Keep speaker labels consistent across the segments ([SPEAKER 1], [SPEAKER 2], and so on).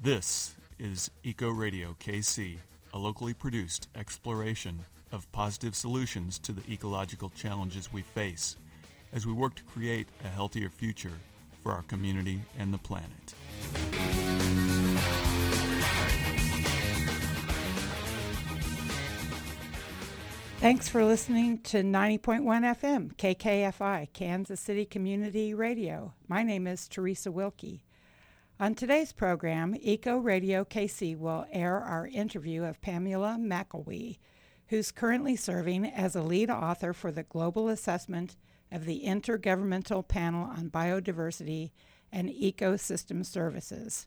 [SPEAKER 1] This is Eco Radio KC, a locally produced exploration of positive solutions to the ecological challenges we face as we work to create a healthier future for our community and the planet.
[SPEAKER 2] Thanks for listening to 90.1 FM, KKFI, Kansas City Community Radio. My name is Teresa Wilkie. On today's program, Eco Radio KC will air our interview of Pamela McElwee, who's currently serving as a lead author for the Global Assessment of the Intergovernmental Panel on Biodiversity and Ecosystem Services,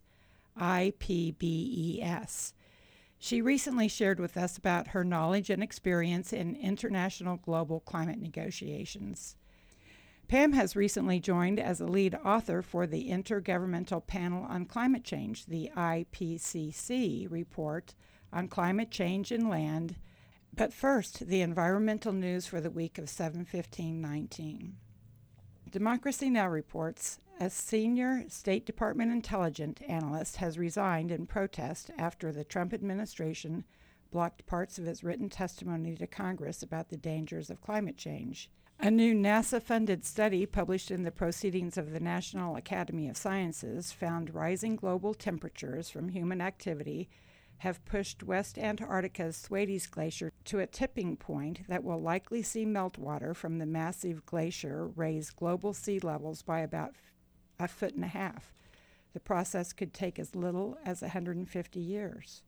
[SPEAKER 2] IPBES. She recently shared with us about her knowledge and experience in international global climate negotiations. Pam has recently joined as a lead author for the Intergovernmental Panel on Climate Change, the IPCC report on climate change and land. But first, the environmental news for the week of 7/15/19. Democracy Now! Reports a senior State Department intelligence analyst has resigned in protest after the Trump administration blocked parts of his written testimony to Congress about the dangers of climate change. A new NASA-funded study published in the Proceedings of the National Academy of Sciences found rising global temperatures from human activity have pushed West Antarctica's Thwaites Glacier to a tipping point that will likely see meltwater from the massive glacier raise global sea levels by about 1.5 feet. The process could take as little as 150 years.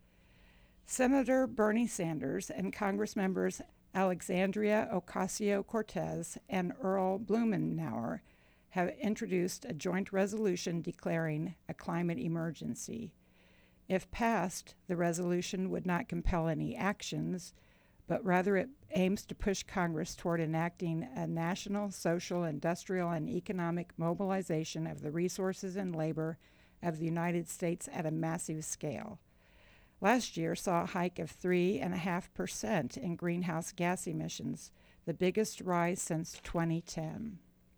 [SPEAKER 2] Senator Bernie Sanders and Congress members Alexandria Ocasio-Cortez and Earl Blumenauer have introduced a joint resolution declaring a climate emergency. If passed, the resolution would not compel any actions, but rather it aims to push Congress toward enacting a national, social, industrial, and economic mobilization of the resources and labor of the United States at a massive scale. Last year saw a hike of 3.5% in greenhouse gas emissions, the biggest rise since 2010.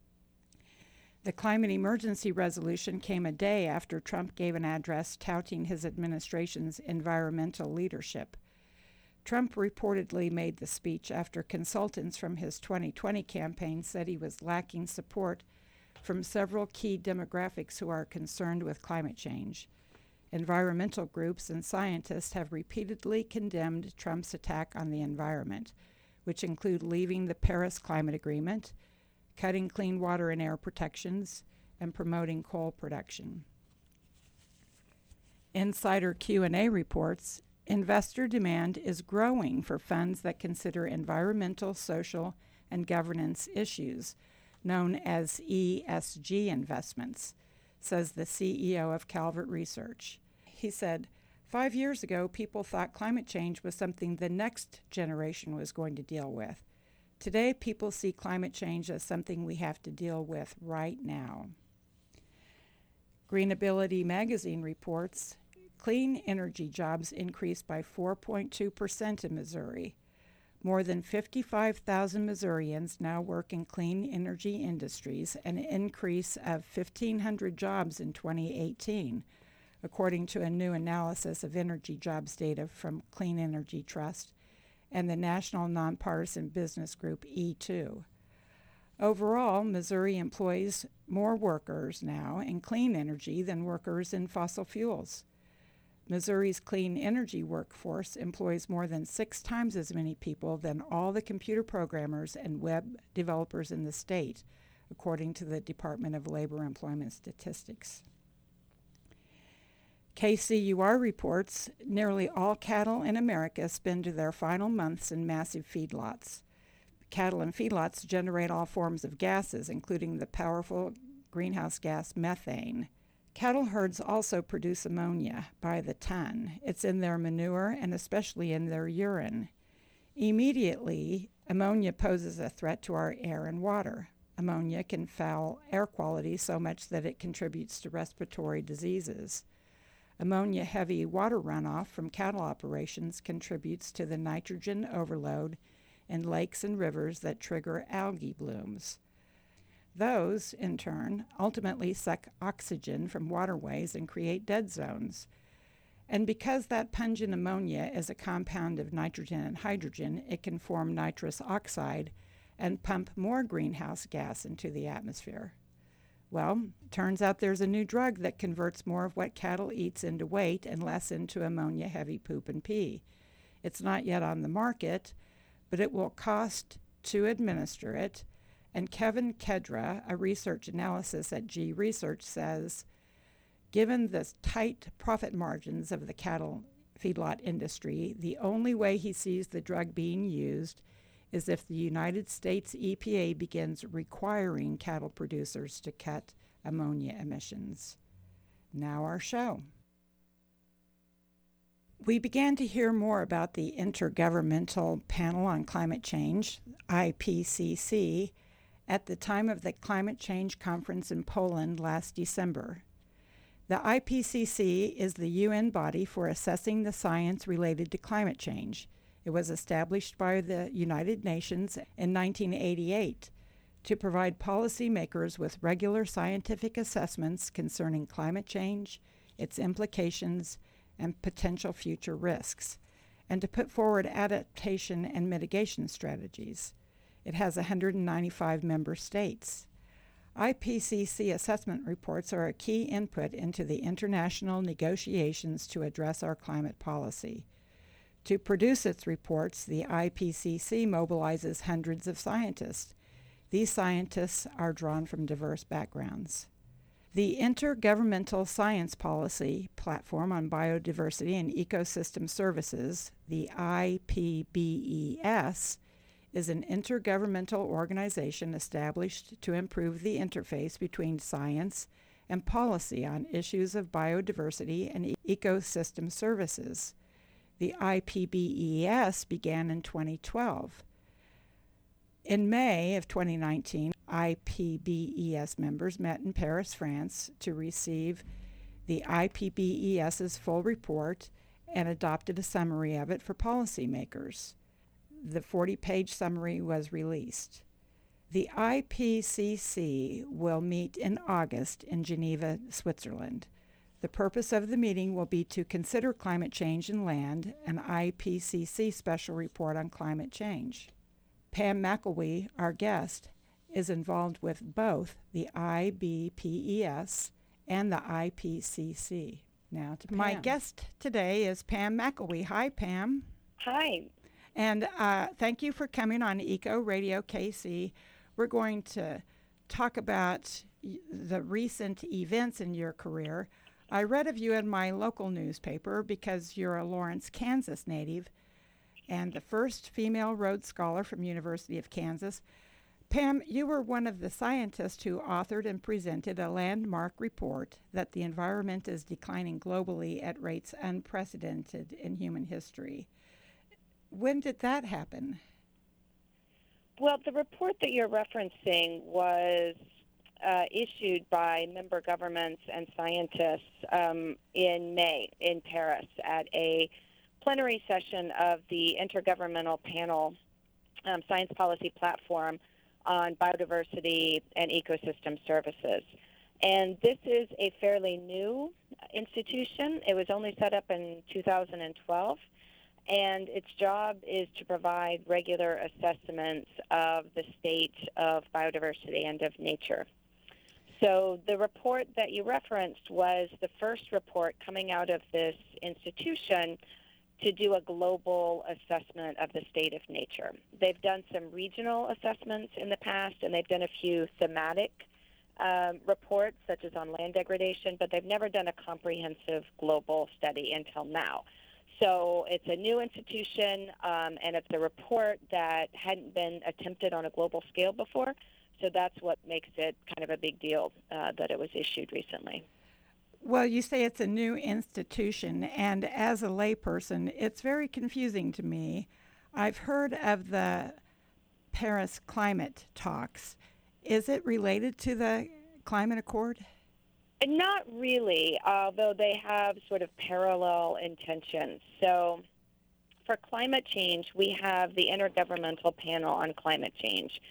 [SPEAKER 2] The climate emergency resolution came a day after Trump gave an address touting his administration's environmental leadership. Trump reportedly made the speech after consultants from his 2020 campaign said he was lacking support from several key demographics who are concerned with climate change. Environmental groups and scientists have repeatedly condemned Trump's attack on the environment, which include leaving the Paris Climate Agreement, cutting clean water and air protections, and promoting coal production. Insider Q&A reports investor demand is growing for funds that consider environmental, social, and governance issues, known as ESG investments, says the CEO of Calvert Research. He said, 5 years ago, people thought climate change was something the next generation was going to deal with. Today, people see climate change as something we have to deal with right now. Greenability magazine reports clean energy jobs increased by 4.2% in Missouri. More than 55,000 Missourians now work in clean energy industries, an increase of 1,500 jobs in 2018, according to a new analysis of energy jobs data from Clean Energy Trust and the national nonpartisan business group E2. Overall, Missouri employs more workers now in clean energy than workers in fossil fuels. Missouri's clean energy workforce employs more than 6 times as many people than all the computer programmers and web developers in the state, according to the Department of Labor Employment Statistics. KCUR reports nearly all cattle in America spend their final months in massive feedlots. Cattle and feedlots generate all forms of gases, including the powerful greenhouse gas methane. Cattle herds also produce ammonia by the ton. It's in their manure and especially in their urine. Immediately, ammonia poses a threat to our air and water. Ammonia can foul air quality so much that it contributes to respiratory diseases. Ammonia-heavy water runoff from cattle operations contributes to the nitrogen overload in lakes and rivers that trigger algae blooms. Those, in turn, ultimately suck oxygen from waterways and create dead zones. And because that pungent ammonia is a compound of nitrogen and hydrogen, it can form nitrous oxide and pump more greenhouse gas into the atmosphere. Well, turns out there's a new drug that converts more of what cattle eats into weight and less into ammonia-heavy poop and pee. It's not yet on the market, but it will cost to administer it. And Kevin Kedra, a research analysis at G Research, says, given the tight profit margins of the cattle feedlot industry, the only way he sees the drug being used is if the United States EPA begins requiring cattle producers to cut ammonia emissions. Now our show. We began to hear more about the Intergovernmental Panel on Climate Change, IPCC, at the time of the Climate Change Conference in Poland last December. The IPCC is the UN body for assessing the science related to climate change. It was established by the United Nations in 1988 to provide policymakers with regular scientific assessments concerning climate change, its implications, and potential future risks, and to put forward adaptation and mitigation strategies. It has 195 member states. IPCC assessment reports are a key input into the international negotiations to address our climate policy. To produce its reports, the IPCC mobilizes hundreds of scientists. These scientists are drawn from diverse backgrounds. The Intergovernmental Science Policy Platform on Biodiversity and Ecosystem Services, the IPBES, is an intergovernmental organization established to improve the interface between science and policy on issues of biodiversity and ecosystem services. The IPBES began in 2012. In May of 2019, IPBES members met in Paris, France, to receive the IPBES's full report and adopted a summary of it for policymakers. The 40-page summary was released. The IPCC will meet in August in Geneva, Switzerland. The purpose of the meeting will be to consider climate change and land, an IPCC special report on climate change. Pam McElwee, our guest, is involved with both the IBPES and the IPCC. Now to Pam. My guest today is Pam McElwee. Hi, Pam.
[SPEAKER 3] Hi.
[SPEAKER 2] And thank you for coming on Eco Radio KC. We're going to talk about the recent events in your career. I read of you in my local newspaper because you're a Lawrence, Kansas native and the first female Rhodes Scholar from University of Kansas. Pam, you were one of the scientists who authored and presented a landmark report that the environment is declining globally at rates unprecedented in human history. When did that happen?
[SPEAKER 3] Well, the report that you're referencing was issued by member governments and scientists in May in Paris at a plenary session of the Intergovernmental Panel Science Policy Platform on Biodiversity and Ecosystem Services. And this is a fairly new institution. It was only set up in 2012. And its job is to provide regular assessments of the state of biodiversity and of nature. So the report that you referenced was the first report coming out of this institution to do a global assessment of the state of nature. They've done some regional assessments in the past, and they've done a few thematic reports, such as on land degradation, but they've never done a comprehensive global study until now. So it's a new institution, and it's a report that hadn't been attempted on a global scale before. So that's what makes it kind of a big deal that it was issued recently.
[SPEAKER 2] Well, you say it's a new institution, and as a layperson, it's very confusing to me. I've heard of the Paris climate talks. Is it related to the Climate Accord?
[SPEAKER 3] Not really, although they have sort of parallel intentions. So for climate change, we have the Intergovernmental Panel on Climate Change.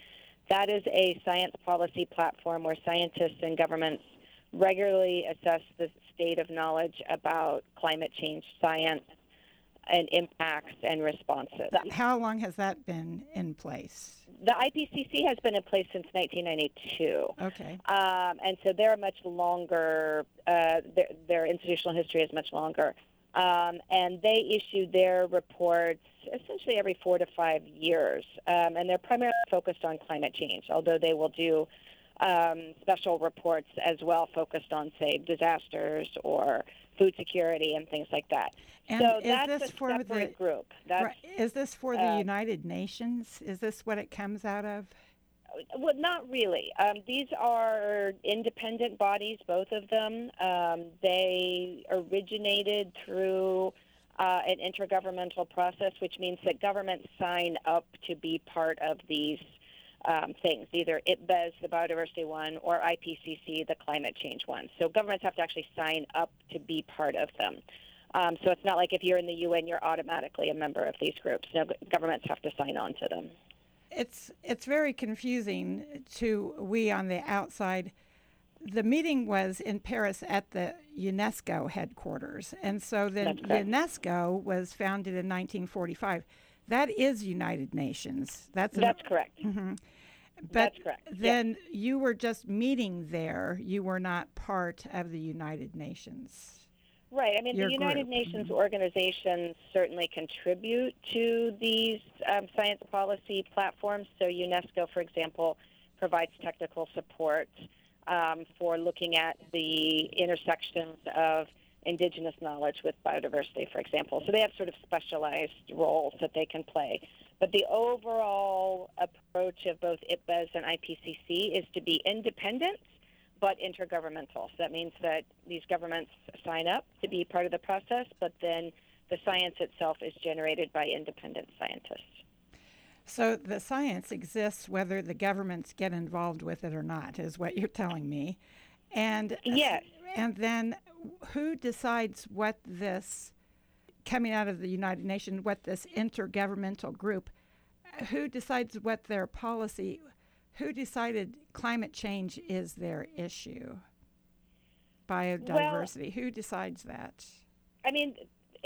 [SPEAKER 3] That is a science policy platform where scientists and governments regularly assess the state of knowledge about climate change science and impacts and responses.
[SPEAKER 2] How long has that been in place?
[SPEAKER 3] The IPCC has been in place since 1992.
[SPEAKER 2] Okay.
[SPEAKER 3] And so they're much longer, their institutional history is much longer. And they issue their reports essentially every 4 to 5 years. And they're primarily focused on climate change, although they will do special reports as well focused on, say, disasters or food security and things like that.
[SPEAKER 2] And
[SPEAKER 3] so
[SPEAKER 2] is
[SPEAKER 3] that's
[SPEAKER 2] this
[SPEAKER 3] a
[SPEAKER 2] for
[SPEAKER 3] separate group. That's,
[SPEAKER 2] is this for the United Nations? Is this what it comes out of?
[SPEAKER 3] Well, not really. These are independent bodies, both of them. They originated through an intergovernmental process, which means that governments sign up to be part of these things, either IPBES, the biodiversity one, or IPCC, the climate change one. So governments have to actually sign up to be part of them. So it's not like if you're in the UN, you're automatically a member of these groups. No, governments have to sign on to them.
[SPEAKER 2] It's very confusing to we on the outside. The meeting was in Paris at the UNESCO headquarters, and so then UNESCO was founded in 1945. That is United Nations. That's
[SPEAKER 3] correct.
[SPEAKER 2] Mm-hmm. But
[SPEAKER 3] that's correct.
[SPEAKER 2] Then you were just meeting there. You were not part of the United Nations.
[SPEAKER 3] Right. I mean, the United Nations organizations certainly contribute to these science policy platforms. So UNESCO, for example, provides technical support for looking at the intersections of indigenous knowledge with biodiversity, for example. So they have sort of specialized roles that they can play. But the overall approach of both IPBES and IPCC is to be independent but intergovernmental. So that means that these governments sign up to be part of the process, but then the science itself is generated by independent scientists.
[SPEAKER 2] So the science exists whether the governments get involved with it or not, is what you're telling me. And
[SPEAKER 3] yes.
[SPEAKER 2] And then who decides what this, coming out of the United Nations, what this intergovernmental group, who decides what their policy, who decided climate change is their issue? Biodiversity. Who decides that?
[SPEAKER 3] I mean,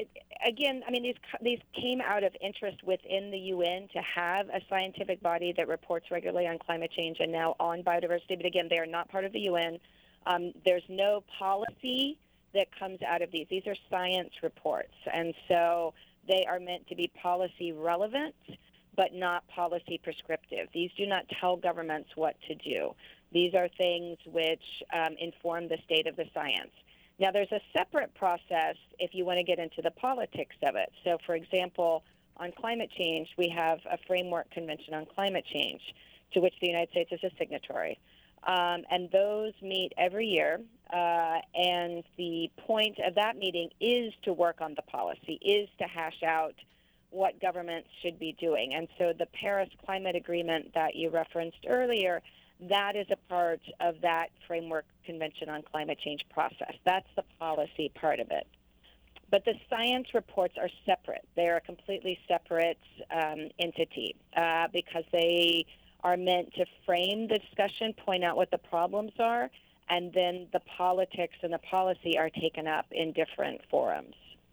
[SPEAKER 3] these came out of interest within the UN to have a scientific body that reports regularly on climate change and now on biodiversity. But again, they are not part of the UN. There's no policy that comes out of these. These are science reports, and so they are meant to be policy relevant, but not policy prescriptive. These do not tell governments what to do. These are things which inform the state of the science. Now, there's a separate process if you want to get into the politics of it. So, for example, on climate change, we have a framework convention on climate change to which the United States is a signatory. And those meet every year, and the point of that meeting is to work on the policy, is to hash out what governments should be doing. And so the Paris Climate Agreement that you referenced earlier, that is a part of that framework convention on climate change process. That's the policy part of it. But the science reports are separate. They're a completely separate entity because they are meant to frame the discussion, point out what the problems are, and then the politics and the policy are taken up in different forums.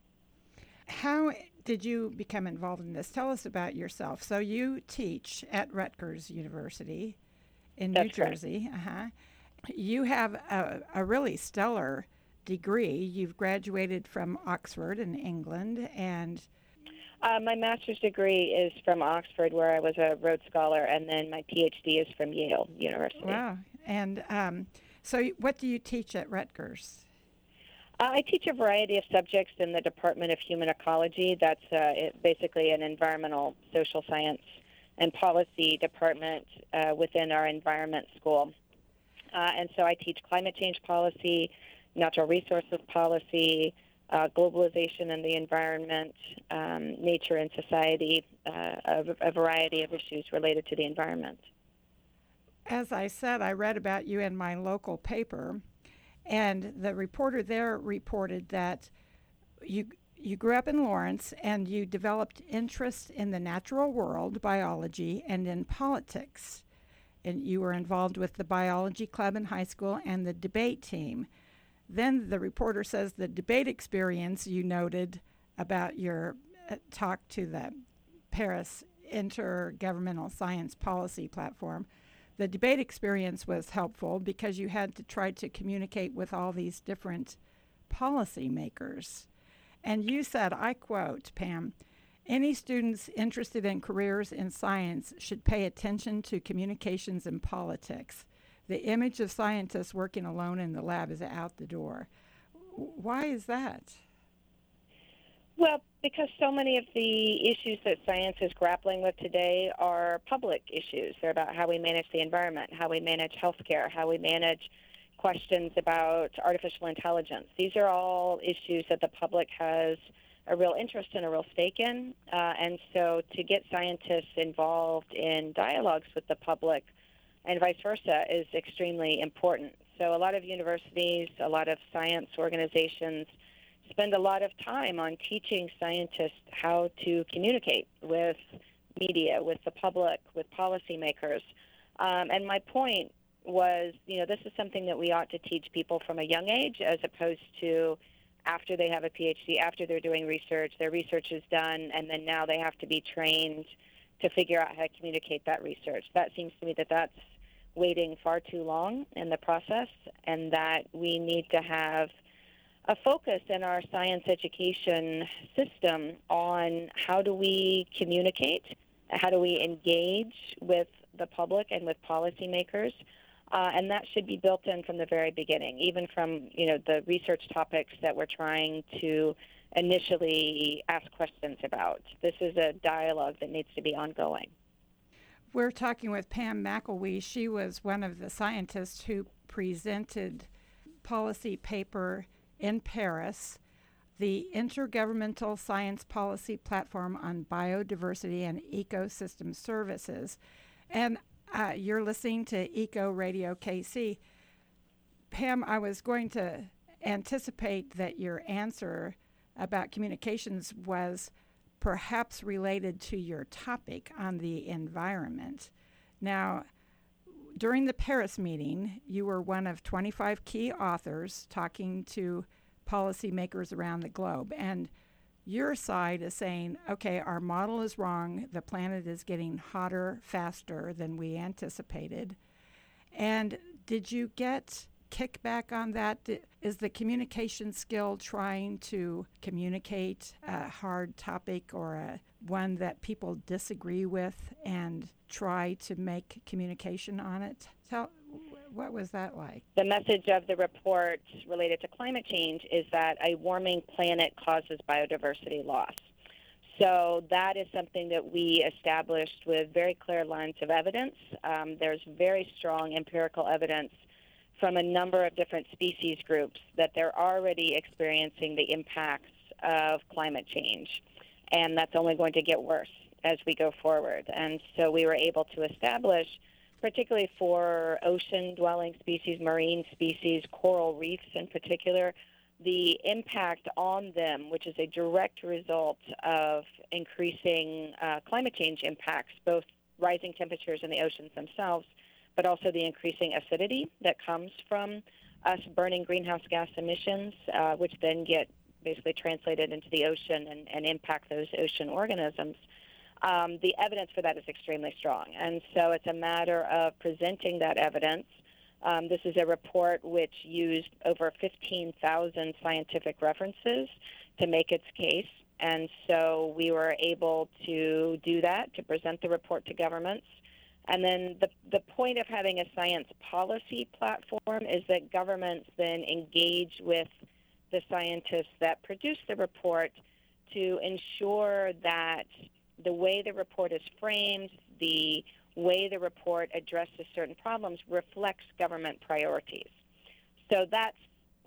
[SPEAKER 2] How did you become involved in this? Tell us about yourself. So you teach at Rutgers University in New Jersey. You have a really stellar degree. You've graduated from Oxford in England, and
[SPEAKER 3] my master's degree is from Oxford, where I was a Rhodes Scholar, and then my PhD is from Yale University.
[SPEAKER 2] Wow. And so what do you teach at Rutgers?
[SPEAKER 3] I teach a variety of subjects in the Department of Human Ecology. That's basically an environmental social science and policy department within our environment school. And so I teach climate change policy, natural resources policy, globalization and the environment, nature and society, a variety of issues related to the environment.
[SPEAKER 2] As I said, I read about you in my local paper, and the reporter there reported that you grew up in Lawrence and you developed interest in the natural world, biology, and in politics. and you were involved with the biology club in high school and the debate team. Then the reporter says the debate experience you noted about your talk to the Paris Intergovernmental Science Policy Platform, the debate experience was helpful because you had to try to communicate with all these different policymakers. And you said, I quote, Pam, any students interested in careers in science should pay attention to communications and politics. The image of scientists working alone in the lab is out the door. Why is that?
[SPEAKER 3] Well, because so many of the issues that science is grappling with today are public issues. They're about how we manage the environment, how we manage healthcare, how we manage questions about artificial intelligence. These are all issues that the public has a real interest and a real stake in. And so to get scientists involved in dialogues with the public and vice versa is extremely important. So a lot of universities, a lot of science organizations spend a lot of time on teaching scientists how to communicate with media, with the public, with policymakers. And my point was, this is something that we ought to teach people from a young age as opposed to after they have a PhD, after they're doing research, their research is done, and then now they have to be trained to figure out how to communicate that research. That seems to me that that's waiting far too long in the process, and that we need to have a focus in our science education system on how do we communicate, how do we engage with the public and with policymakers, and that should be built in from the very beginning, even from the research topics that we're trying to initially ask questions about. This is a dialogue that needs to be ongoing.
[SPEAKER 2] We're talking with Pam McElwee. She was one of the scientists who presented policy paper in Paris, the Intergovernmental Science Policy Platform on Biodiversity and Ecosystem Services. And you're listening to Eco Radio KC. Pam, I was going to anticipate that your answer about communications was perhaps related to your topic on the environment. Now, during the Paris meeting, you were one of 25 key authors talking to policymakers around the globe. And your side is saying, okay, our model is wrong. The planet is getting hotter faster than we anticipated. And did you get kickback on that? Is the communication skill trying to communicate a hard topic or one that people disagree with and try to make communication on it? What was that like?
[SPEAKER 3] The message of the report related to climate change is that a warming planet causes biodiversity loss. So that is something that we established with very clear lines of evidence. There's very strong empirical evidence from a number of different species groups that they're already experiencing the impacts of climate change. And that's only going to get worse as we go forward. And so we were able to establish, particularly for ocean-dwelling species, marine species, coral reefs in particular, the impact on them, which is a direct result of increasing climate change impacts, both rising temperatures in the oceans themselves, but also the increasing acidity that comes from us burning greenhouse gas emissions, which then get basically translated into the ocean and impact those ocean organisms. The evidence for that is extremely strong. And so it's a matter of presenting that evidence. This is a report which used over 15,000 scientific references to make its case. And so we were able to do that, to present the report to governments. And then the point of having a science policy platform is that governments then engage with the scientists that produce the report to ensure that the way the report is framed, the way the report addresses certain problems reflects government priorities. So that's,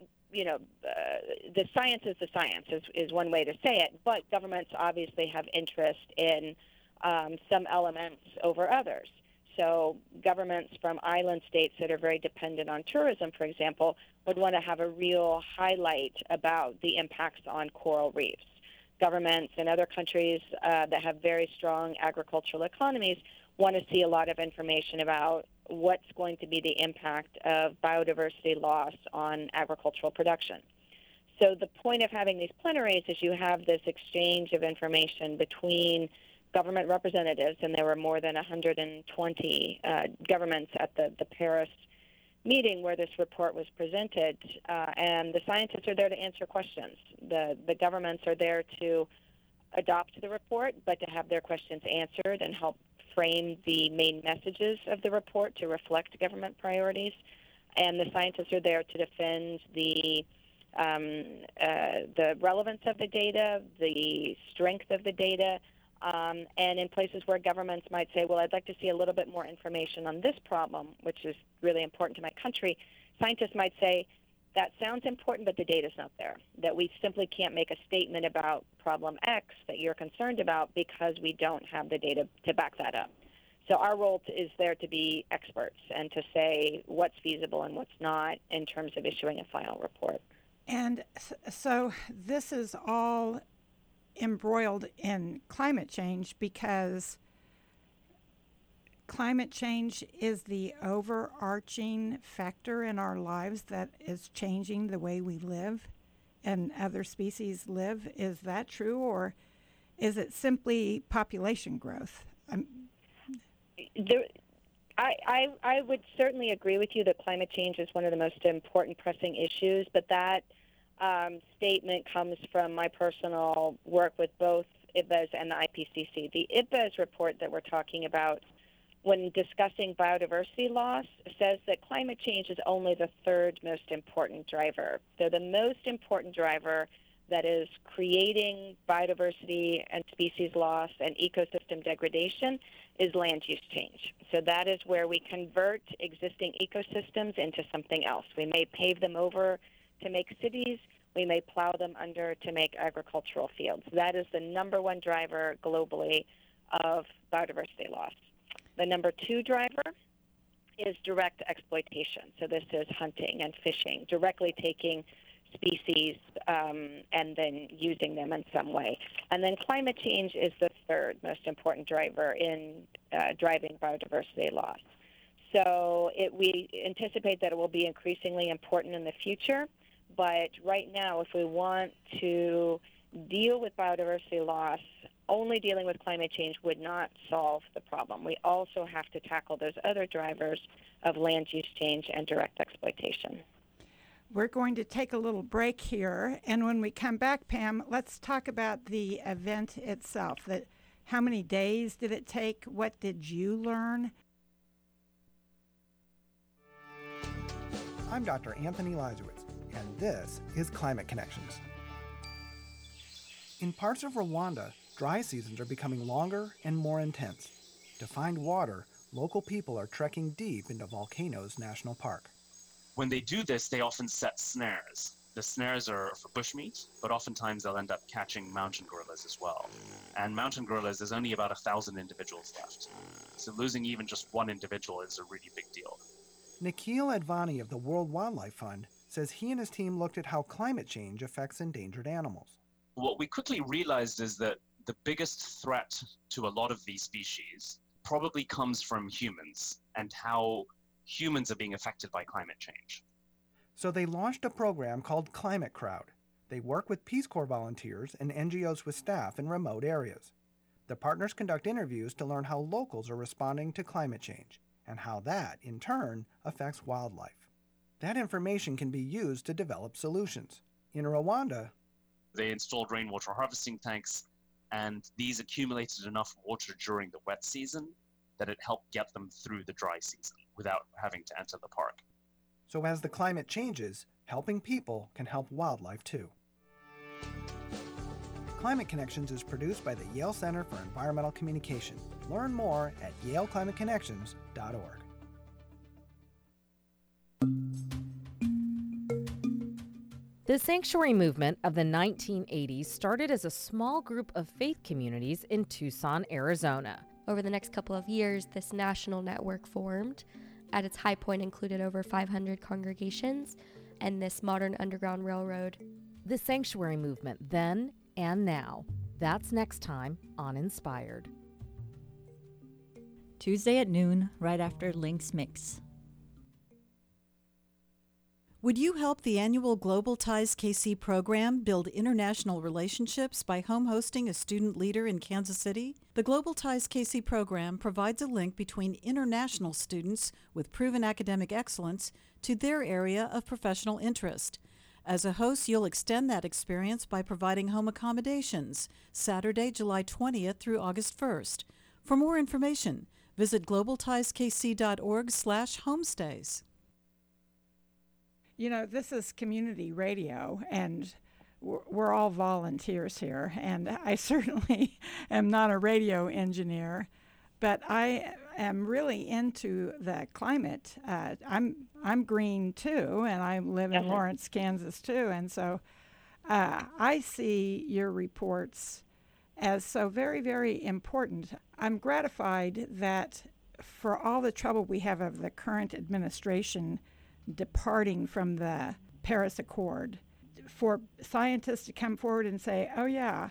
[SPEAKER 3] the science is the science is one way to say it, but governments obviously have interest in some elements over others. So governments from island states that are very dependent on tourism, for example, would want to have a real highlight about the impacts on coral reefs. Governments in other countries that have very strong agricultural economies want to see a lot of information about what's going to be the impact of biodiversity loss on agricultural production. So the point of having these plenaries is you have this exchange of information between government representatives, and there were more than 120 governments at the Paris meeting where this report was presented, and the scientists are there to answer questions. The governments are there to adopt the report, but to have their questions answered and help frame the main messages of the report to reflect government priorities. And the scientists are there to defend the relevance of the data, the strength of the data, and in places where governments might say, well, I'd like to see a little bit more information on this problem, which is really important to my country, scientists might say, that sounds important, but the data's not there, that we simply can't make a statement about problem X that you're concerned about because we don't have the data to back that up. So our role is there to be experts and to say what's feasible and what's not in terms of issuing a final report.
[SPEAKER 2] And so this is all embroiled in climate change because climate change is the overarching factor in our lives that is changing the way we live and other species live. Is that true, or is it simply population growth?
[SPEAKER 3] I would certainly agree with you that climate change is one of the most important pressing issues, but that statement comes from my personal work with both IPBES and the IPCC. The IPBES report that we're talking about when discussing biodiversity loss says that climate change is only the third most important driver. So the most important driver that is creating biodiversity and species loss and ecosystem degradation is land use change. So that is where we convert existing ecosystems into something else. We may pave them over to make cities. We may plow them under to make agricultural fields. That is the number one driver globally of biodiversity loss. The number two driver is direct exploitation. So this is hunting and fishing, directly taking species and then using them in some way. And then climate change is the third most important driver in driving biodiversity loss. So we anticipate that it will be increasingly important in the future, but right now, if we want to deal with biodiversity loss, only dealing with climate change would not solve the problem. We also have to tackle those other drivers of land use change and direct exploitation.
[SPEAKER 2] We're going to take a little break here, and when we come back, Pam, let's talk about the event itself. How many days did it take? What did you learn?
[SPEAKER 4] I'm Dr. Anthony Lajewicz, and this is Climate Connections. In parts of Rwanda, dry seasons are becoming longer and more intense. To find water, local people are trekking deep into Volcanoes National Park.
[SPEAKER 5] When they do this, they often set snares. The snares are for bushmeat, but oftentimes they'll end up catching mountain gorillas as well. And mountain gorillas, there's only about 1,000 individuals left. So losing even just one individual is a really big deal.
[SPEAKER 4] Nikhil Advani of the World Wildlife Fund says he and his team looked at how climate change affects endangered animals.
[SPEAKER 5] What we quickly realized is that the biggest threat to a lot of these species probably comes from humans and how humans are being affected by climate change.
[SPEAKER 4] So they launched a program called Climate Crowd. They work with Peace Corps volunteers and NGOs with staff in remote areas. The partners conduct interviews to learn how locals are responding to climate change and how that, in turn, affects wildlife. That information can be used to develop solutions. In Rwanda,
[SPEAKER 5] they installed rainwater harvesting tanks, and these accumulated enough water during the wet season that it helped get them through the dry season without having to enter the park.
[SPEAKER 4] So as the climate changes, helping people can help wildlife too. Climate Connections is produced by the Yale Center for Environmental Communication. Learn more at yaleclimateconnections.org.
[SPEAKER 6] The sanctuary movement of the 1980s started as a small group of faith communities in Tucson, Arizona.
[SPEAKER 7] Over the next couple of years, this national network formed. At its high point included over 500 congregations and this modern underground railroad.
[SPEAKER 6] The sanctuary movement then and now. That's next time on Inspired.
[SPEAKER 8] Tuesday at noon, right after Link's Mix.
[SPEAKER 9] Would you help the annual Global Ties KC program build international relationships by home hosting a student leader in Kansas City? The Global Ties KC program provides a link between international students with proven academic excellence to their area of professional interest. As a host, you'll extend that experience by providing home accommodations Saturday, July 20th through August 1st. For more information, visit globaltieskc.org/homestays.
[SPEAKER 2] You know, this is community radio, and we're all volunteers here, and I certainly am not a radio engineer, but I am really into the climate. I'm green too, and I live in Lawrence, Kansas too, and so I see your reports as so very, very important. I'm gratified that for all the trouble we have of the current administration departing from the Paris Accord, for scientists to come forward and say, oh yeah,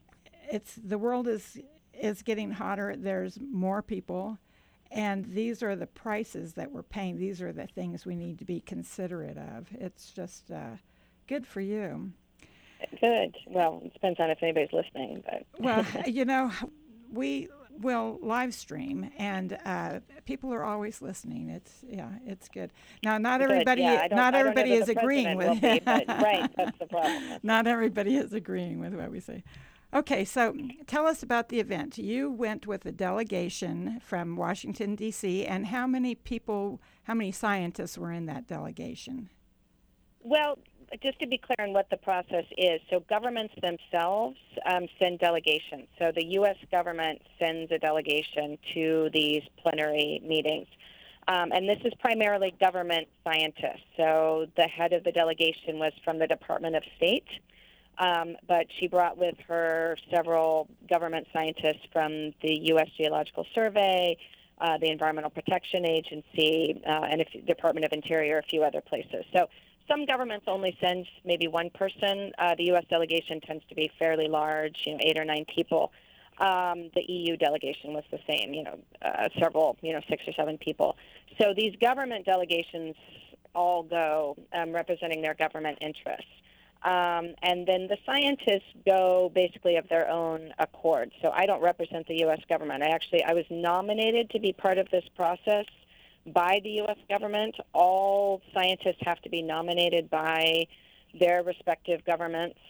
[SPEAKER 2] the world is getting hotter, there's more people, and these are the prices that we're paying, these are the things we need to be considerate of. It's just good for you.
[SPEAKER 3] Good. Well, it depends on if anybody's listening. But
[SPEAKER 2] well, you know, we will live stream, and people are always listening. It's good. Now, not everybody, is agreeing with it.
[SPEAKER 3] Right, that's the problem.
[SPEAKER 2] Not everybody is agreeing with what we say. Okay, so tell us about the event. You went with a delegation from Washington, D.C., and how many scientists were in that delegation?
[SPEAKER 3] Well, just to be clear on what the process is, so governments themselves send delegations. So the U.S. government sends a delegation to these plenary meetings. And this is primarily government scientists. So the head of the delegation was from the Department of State, but she brought with her several government scientists from the U.S. Geological Survey, the Environmental Protection Agency, and the Department of Interior, a few other places. So some governments only send maybe one person. The U.S. delegation tends to be fairly large, 8 or 9 people. The EU delegation was the same, several, 6 or 7 people. So these government delegations all go representing their government interests. And then the scientists go basically of their own accord. So I don't represent the U.S. government. I was nominated to be part of this process by the U.S. government. All scientists have to be nominated by their respective governments.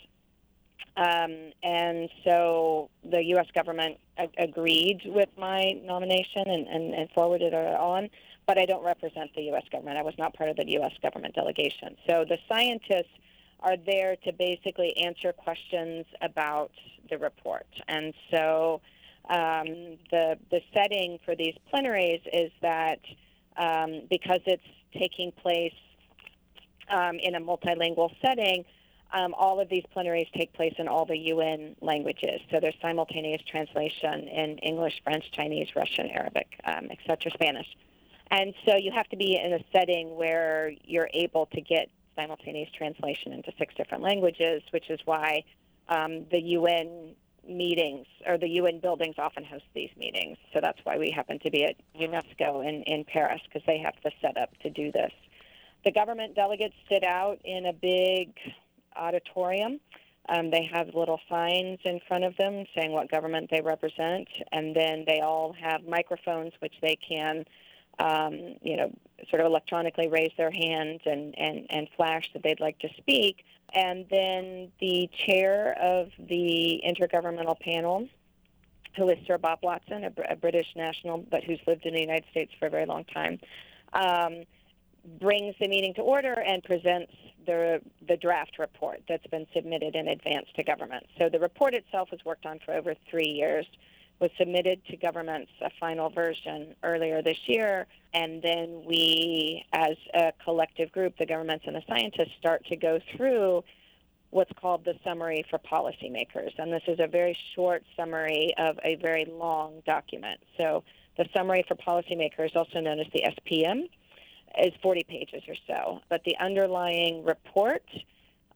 [SPEAKER 3] And so the U.S. government agreed with my nomination and forwarded it on, but I don't represent the U.S. government. I was not part of the U.S. government delegation. So the scientists are there to basically answer questions about the report. And so the setting for these plenaries is that because it's taking place in a multilingual setting, all of these plenaries take place in all the UN languages. So there's simultaneous translation in English, French, Chinese, Russian, Arabic, etc., Spanish. And so you have to be in a setting where you're able to get simultaneous translation into 6 different languages, which is why the UN meetings or the UN buildings often host these meetings. So that's why we happen to be at UNESCO in Paris, because they have the setup to do this. The government delegates sit out in a big auditorium. They have little signs in front of them saying what government they represent, and then they all have microphones which they can sort of electronically raise their hands and flash that they'd like to speak. And then the chair of the Intergovernmental Panel, who is Sir Bob Watson, a British national, but who's lived in the United States for a very long time, brings the meeting to order and presents the draft report that's been submitted in advance to government. So the report itself was worked on for over 3 years, was submitted to governments, a final version, earlier this year, and then we, as a collective group, the governments and the scientists, start to go through what's called the summary for policymakers. And this is a very short summary of a very long document. So the summary for policymakers, also known as the SPM, is 40 pages or so. But the underlying report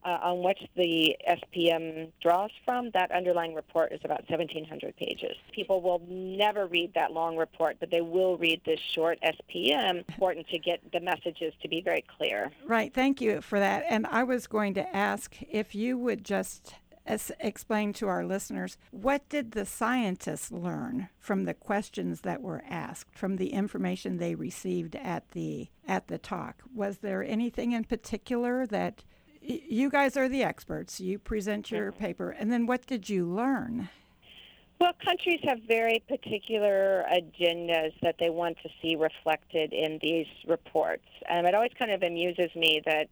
[SPEAKER 3] on which the SPM draws from, that underlying report is about 1,700 pages. People will never read that long report, but they will read this short SPM. Important to get the messages to be very clear.
[SPEAKER 2] Right. Thank you for that. And I was going to ask if you would just explain to our listeners, what did the scientists learn from the questions that were asked, from the information they received at the talk? Was there anything in particular that you guys are the experts, you present your paper, and then what did you learn?
[SPEAKER 3] Well, countries have very particular agendas that they want to see reflected in these reports. It always kind of amuses me that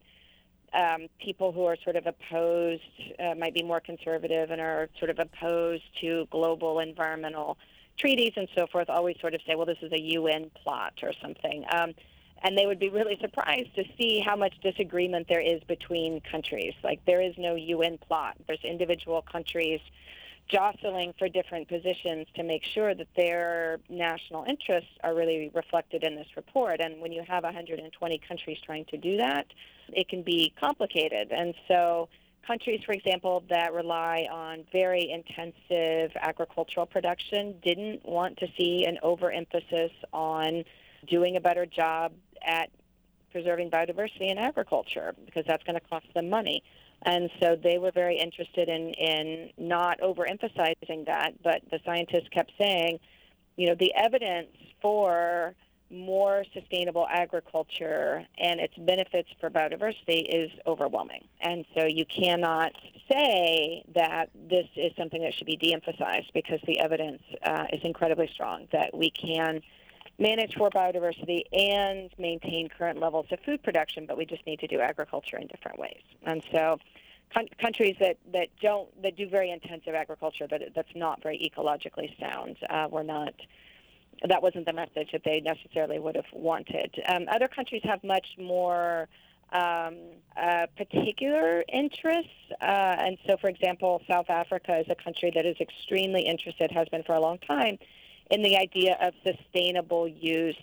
[SPEAKER 3] people who are sort of opposed, might be more conservative and are sort of opposed to global environmental treaties and so forth, always sort of say, well, this is a UN plot or something. And they would be really surprised to see how much disagreement there is between countries. Like, there is no UN plot. There's individual countries jostling for different positions to make sure that their national interests are really reflected in this report. And when you have 120 countries trying to do that, it can be complicated. And so countries, for example, that rely on very intensive agricultural production didn't want to see an overemphasis on doing a better job at preserving biodiversity in agriculture, because that's going to cost them money. And so they were very interested in not overemphasizing that, but the scientists kept saying, the evidence for more sustainable agriculture and its benefits for biodiversity is overwhelming. And so you cannot say that this is something that should be de-emphasized, because the evidence is incredibly strong that we can manage for biodiversity and maintain current levels of food production, but we just need to do agriculture in different ways. And so countries that do very intensive agriculture, that's not very ecologically sound, that wasn't the message that they necessarily would have wanted. Other countries have much more particular interests. And so, for example, South Africa is a country that is extremely interested, has been for a long time, in the idea of sustainable use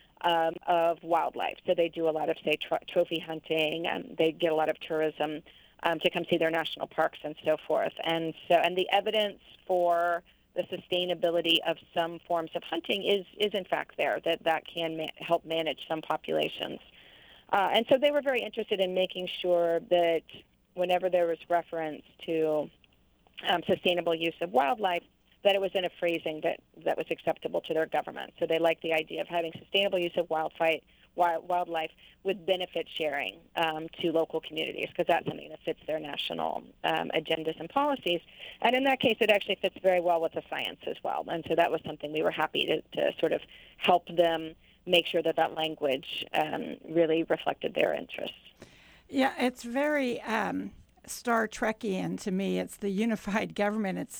[SPEAKER 3] of wildlife. So they do a lot of, say, trophy hunting, and they get a lot of tourism to come see their national parks and so forth. And the evidence for the sustainability of some forms of hunting is in fact there, that can help manage some populations. And so they were very interested in making sure that whenever there was reference to sustainable use of wildlife, that it was in a phrasing that was acceptable to their government. So they liked the idea of having sustainable use of wildlife with benefit sharing to local communities, because that's something that fits their national agendas and policies. And in that case, it actually fits very well with the science as well. And so that was something we were happy to sort of help them make sure that language really reflected their interests.
[SPEAKER 2] Yeah, it's very Star Trekian to me. It's the unified government. It's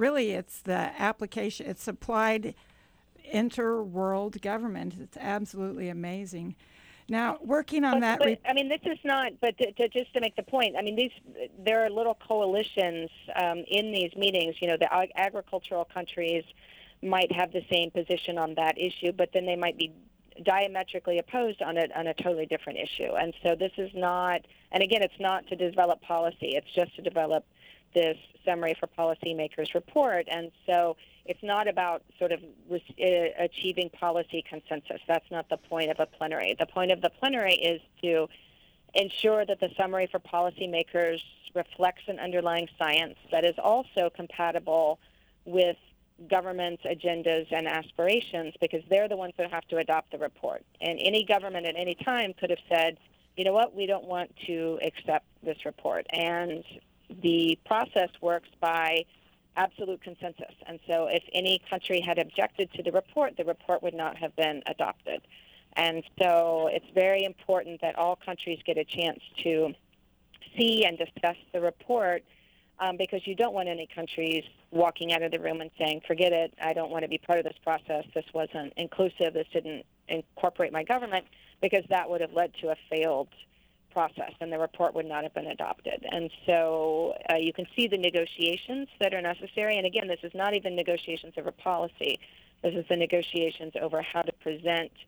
[SPEAKER 2] the application. It's applied inter-world government. It's absolutely amazing. Now, working on that...
[SPEAKER 3] this is not... But just to make the point, there are little coalitions in these meetings. The agricultural countries might have the same position on that issue, but then they might be diametrically opposed on a totally different issue. And so this is not... And again, it's not to develop policy. It's just to develop this Summary for Policymakers report. And so it's not about sort of achieving policy consensus. That's not the point of a plenary. The point of the plenary is to ensure that the Summary for Policymakers reflects an underlying science that is also compatible with government's agendas and aspirations, because they're the ones that have to adopt the report. And any government at any time could have said, you know what, we don't want to accept this report. And the process works by absolute consensus. And so if any country had objected to the report would not have been adopted. And so it's very important that all countries get a chance to see and discuss the report, because you don't want any countries walking out of the room and saying, forget it, I don't want to be part of this process, this wasn't inclusive, this didn't incorporate my government, because that would have led to a failed process and the report would not have been adopted. And so you can see the negotiations that are necessary. And again, this is not even negotiations over policy. This is the negotiations over how to present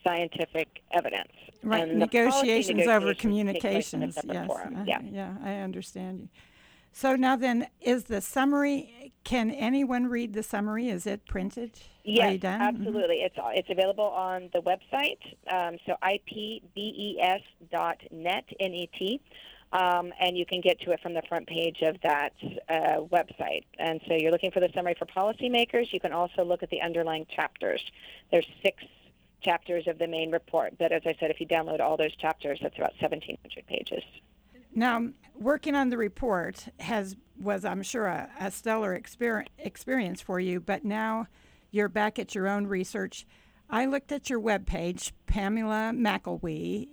[SPEAKER 3] scientific evidence.
[SPEAKER 2] Right,
[SPEAKER 3] And the policy
[SPEAKER 2] negotiations over
[SPEAKER 3] negotiations take place in a
[SPEAKER 2] communications.
[SPEAKER 3] separate
[SPEAKER 2] Yes,
[SPEAKER 3] forum.
[SPEAKER 2] yeah, I understand you. So now then, is the summary? Can anyone read the summary? Is it printed? Are
[SPEAKER 3] Yes,
[SPEAKER 2] you done?
[SPEAKER 3] absolutely. It's available on the website, so ipbes.net, N-E-T, and you can get to it from the front page of that website. And so you're looking for the summary for policymakers. You can also look at the underlying chapters. There's 6 chapters of the main report, but as I said, if you download all those chapters, that's about 1,700 pages.
[SPEAKER 2] Now, working on the report was, I'm sure, a stellar experience for you, but now you're back at your own research. I looked at your webpage, Pamela McElwee,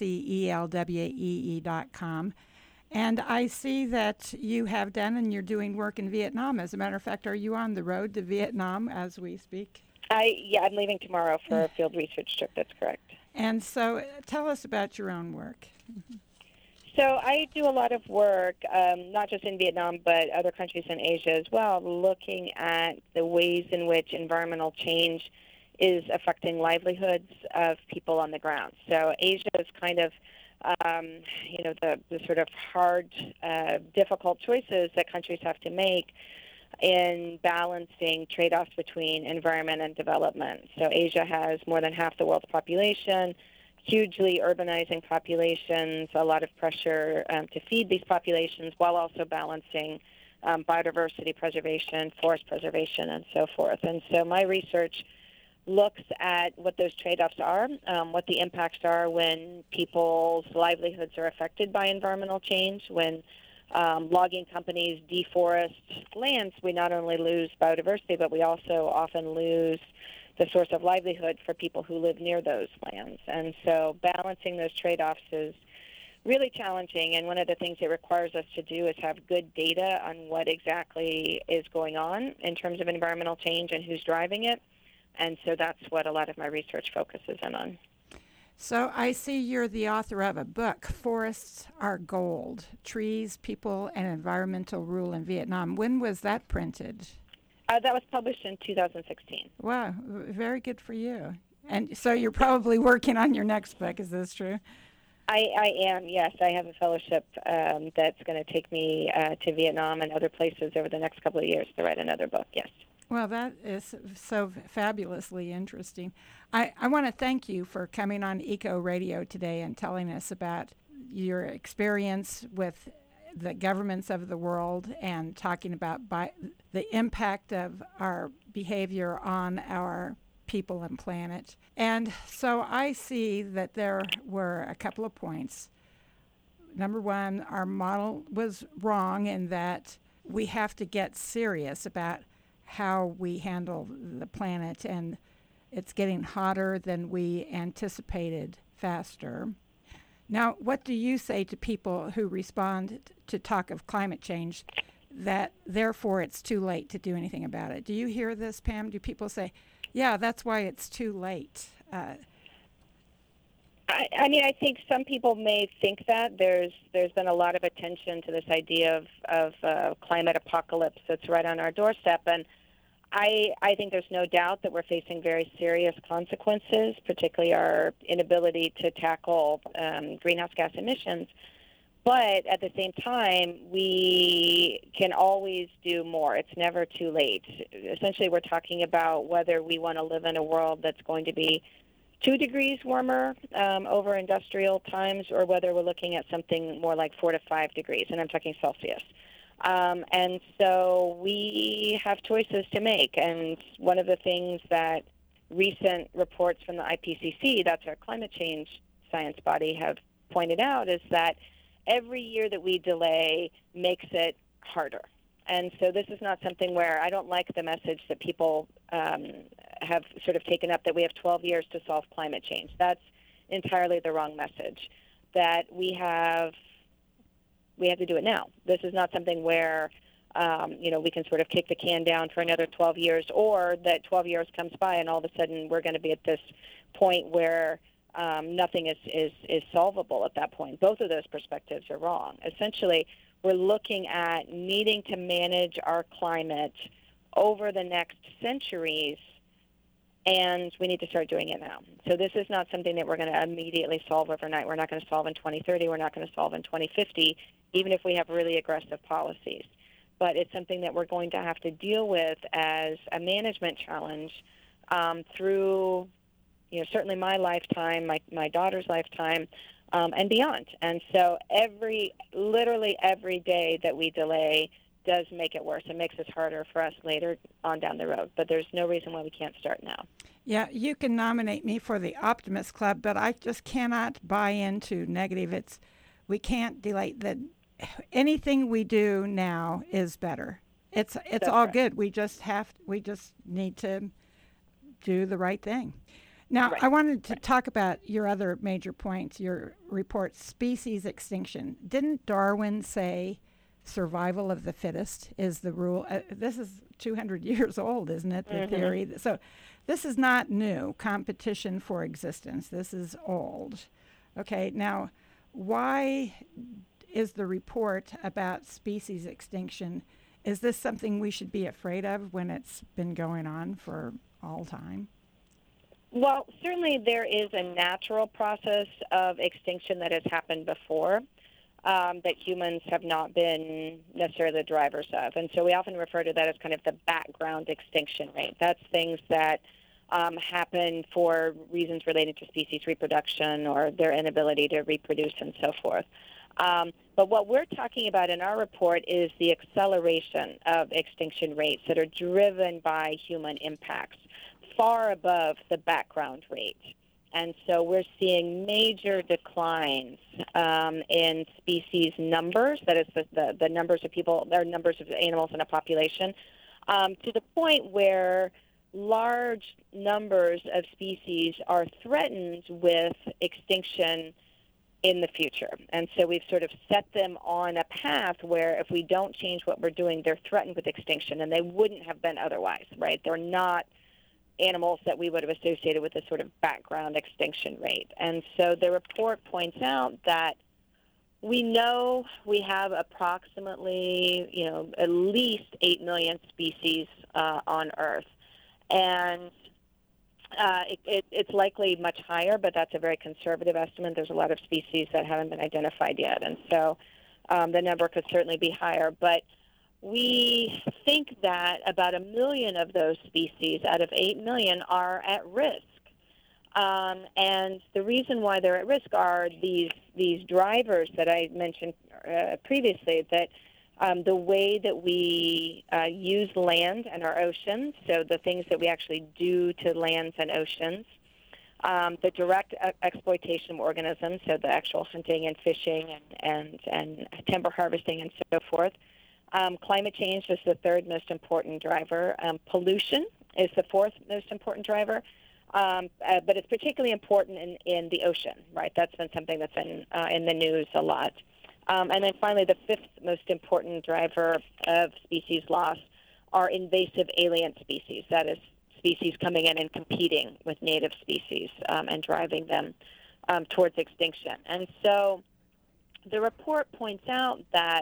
[SPEAKER 2] MCELWEE.com, and I see that you have done and you're doing work in Vietnam. As a matter of fact, are you on the road to Vietnam as we speak?
[SPEAKER 3] I'm leaving tomorrow for a field research trip. That's correct.
[SPEAKER 2] And so tell us about your own work.
[SPEAKER 3] So I do a lot of work, not just in Vietnam, but other countries in Asia as well, looking at the ways in which environmental change is affecting livelihoods of people on the ground. So Asia is kind of, the sort of hard, difficult choices that countries have to make in balancing trade-offs between environment and development. So Asia has more than half the world's population, hugely urbanizing populations, a lot of pressure to feed these populations while also balancing biodiversity preservation, forest preservation, and so forth. And so my research looks at what those trade-offs are, what the impacts are when people's livelihoods are affected by environmental change. When logging companies deforest lands, we not only lose biodiversity, but we also often lose the source of livelihood for people who live near those lands. And so balancing those trade-offs is really challenging, and one of the things it requires us to do is have good data on what exactly is going on in terms of environmental change and who's driving it. And so that's what a lot of my research focuses in on.
[SPEAKER 2] So I see you're the author of a book, Forests Are Gold, Trees, People, and Environmental Rule in Vietnam. When was that printed?
[SPEAKER 3] That was published in 2016.
[SPEAKER 2] Wow, very good for you. And so you're probably working on your next book, is this true?
[SPEAKER 3] I am, yes. I have a fellowship that's going to take me to Vietnam and other places over the next couple of years to write another book, yes.
[SPEAKER 2] Well, that is so fabulously interesting. I want to thank you for coming on Eco Radio today and telling us about your experience with the governments of the world and talking about the impact of our behavior on our people and planet. And so I see that there were a couple of points. Number one, our model was wrong in that we have to get serious about how we handle the planet, and it's getting hotter than we anticipated faster. Now, what do you say to people who respond to talk of climate change that therefore it's too late to do anything about it? Do you hear this, Pam? Do people say, yeah, that's why it's too late?
[SPEAKER 3] I think some people may think that. There's been a lot of attention to this idea of climate apocalypse that's right on our doorstep, and I think there's no doubt that we're facing very serious consequences, particularly our inability to tackle greenhouse gas emissions. But at the same time, we can always do more. It's never too late. Essentially, we're talking about whether we want to live in a world that's going to be 2 degrees warmer over industrial times, or whether we're looking at something more like 4 to 5 degrees, and I'm talking Celsius. And so we have choices to make. And one of the things that recent reports from the IPCC, that's our climate change science body, have pointed out is that every year that we delay makes it harder. And so this is not something where I don't like the message that people have sort of taken up that we have 12 years to solve climate change. That's entirely the wrong message, that we have to do it now. This is not something where, we can sort of kick the can down for another 12 years, or that 12 years comes by and all of a sudden we're going to be at this point where nothing is solvable at that point. Both of those perspectives are wrong. Essentially, we're looking at needing to manage our climate over the next centuries and we need to start doing it now. So this is not something that we're going to immediately solve overnight. We're not going to solve in 2030. We're not going to solve in 2050, even if we have really aggressive policies. But it's something that we're going to have to deal with as a management challenge through, certainly my lifetime, my daughter's lifetime, and beyond. And so literally every day that we delay does make it worse. It makes it harder for us later on down the road. But there's no reason why we can't start now.
[SPEAKER 2] Yeah, you can nominate me for the Optimist Club, but I just cannot buy into negative. We can't delay that. Anything we do now is better. It's all right. Good. We just need to do the right thing. Now, right. I wanted to talk about your other major points, your report, species extinction. Didn't Darwin say survival of the fittest is the rule? This is 200 years old, isn't it, the theory? So this is not new, competition for existence. This is old. Okay, now, why is the report about species extinction, is this something we should be afraid of when it's been going on for all time?
[SPEAKER 3] Well, certainly there is a natural process of extinction that has happened before that humans have not been necessarily the drivers of. And so we often refer to that as kind of the background extinction rate. That's things that happen for reasons related to species reproduction or their inability to reproduce and so forth. But what we're talking about in our report is the acceleration of extinction rates that are driven by human impacts, far above the background rate. And so we're seeing major declines in species numbers, that is the numbers of people, or numbers of animals in a population, to the point where large numbers of species are threatened with extinction in the future. And so we've sort of set them on a path where if we don't change what we're doing, they're threatened with extinction, and they wouldn't have been otherwise, right? They're not animals that we would have associated with this sort of background extinction rate. And so the report points out that we know we have approximately, at least 8 million species on Earth. And it's likely much higher, but that's a very conservative estimate. There's a lot of species that haven't been identified yet, and so the number could certainly be higher. But we think that about 1 million of those species out of 8 million are at risk. And the reason why they're at risk are these drivers that I mentioned previously, that the way that we use land and our oceans, so the things that we actually do to lands and oceans, the direct exploitation of organisms, so the actual hunting and fishing and timber harvesting and so forth. Climate change is the third most important driver. Pollution is the fourth most important driver. But it's particularly important in the ocean, right? That's been something that's been in the news a lot. And then finally, the fifth most important driver of species loss are invasive alien species. That is, species coming in and competing with native species and driving them towards extinction. And so the report points out that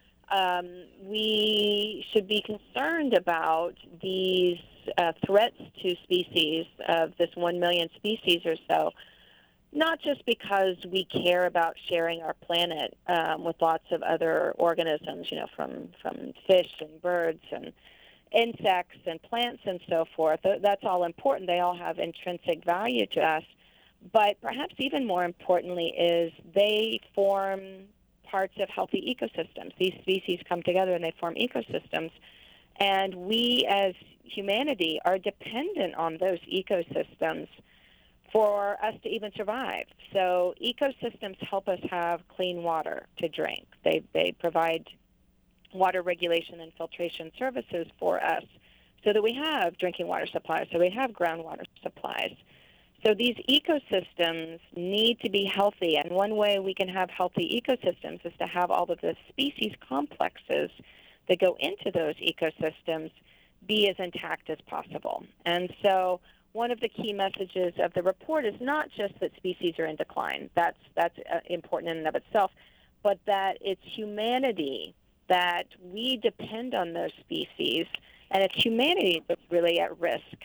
[SPEAKER 3] we should be concerned about these threats to species of this 1 million species or so, not just because we care about sharing our planet with lots of other organisms, from fish and birds and insects and plants and so forth. That's all important. They all have intrinsic value to us. But perhaps even more importantly is they form parts of healthy ecosystems. These species come together and they form ecosystems. And we as humanity are dependent on those ecosystems for us to even survive. So ecosystems help us have clean water to drink. They provide water regulation and filtration services for us so that we have drinking water supplies, so we have groundwater supplies. So these ecosystems need to be healthy, and one way we can have healthy ecosystems is to have all of the species complexes that go into those ecosystems be as intact as possible. And so one of the key messages of the report is not just that species are in decline. That's important in and of itself, but that it's humanity, that we depend on those species, and it's humanity that's really at risk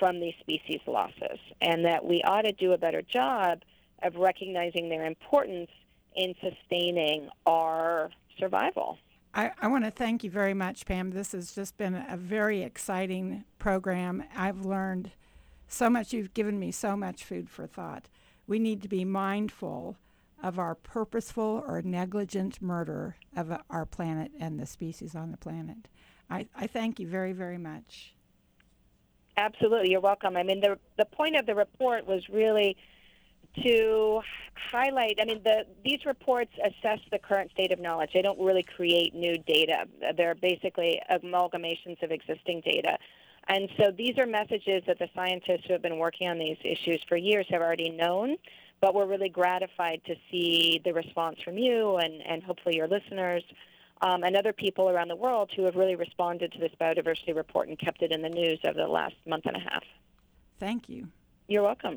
[SPEAKER 3] from these species losses, and that we ought to do a better job of recognizing their importance in sustaining our survival.
[SPEAKER 2] I want to thank you very much, Pam. This has just been a very exciting program. I've learned so much. You've given me so much food for thought. We need to be mindful of our purposeful or negligent murder of our planet and the species on the planet. I thank you very, very much.
[SPEAKER 3] Absolutely. You're welcome. I mean, the point of the report was really to highlight, these reports assess the current state of knowledge. They don't really create new data. They're basically amalgamations of existing data. And so these are messages that the scientists who have been working on these issues for years have already known, but we're really gratified to see the response from you and hopefully your listeners and other people around the world who have really responded to this biodiversity report and kept it in the news over the last month and a half.
[SPEAKER 2] Thank you.
[SPEAKER 3] You're welcome.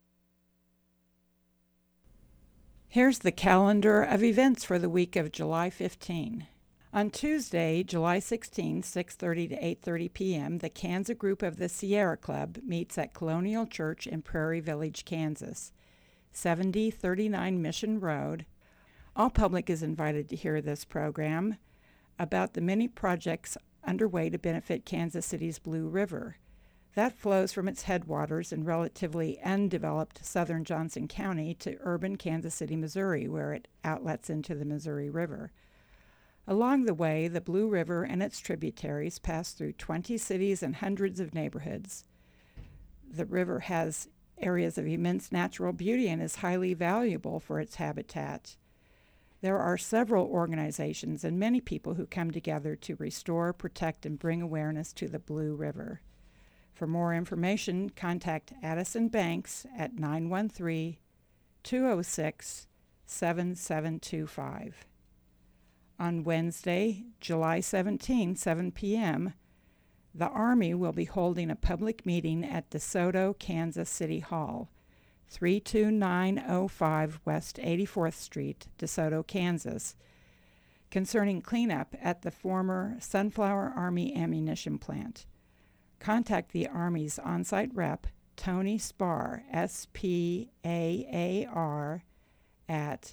[SPEAKER 2] Here's the calendar of events for the week of July 15. On Tuesday, July 16, 6:30 to 8:30 p.m., the Kansas group of the Sierra Club meets at Colonial Church in Prairie Village, Kansas, 7039 Mission Road. All public is invited to hear this program about the many projects underway to benefit Kansas City's Blue River. That flows from its headwaters in relatively undeveloped southern Johnson County to urban Kansas City, Missouri, where it outlets into the Missouri River. Along the way, the Blue River and its tributaries pass through 20 cities and hundreds of neighborhoods. The river has areas of immense natural beauty and is highly valuable for its habitat. There are several organizations and many people who come together to restore, protect, and bring awareness to the Blue River. For more information, contact Addison Banks at 913-206-7725. On Wednesday, July 17, 7 p.m., the Army will be holding a public meeting at DeSoto, Kansas City Hall, 32905 West 84th Street, DeSoto, Kansas, concerning cleanup at the former Sunflower Army ammunition plant. Contact the Army's on-site rep, Tony Spar, S-P-A-A-R, at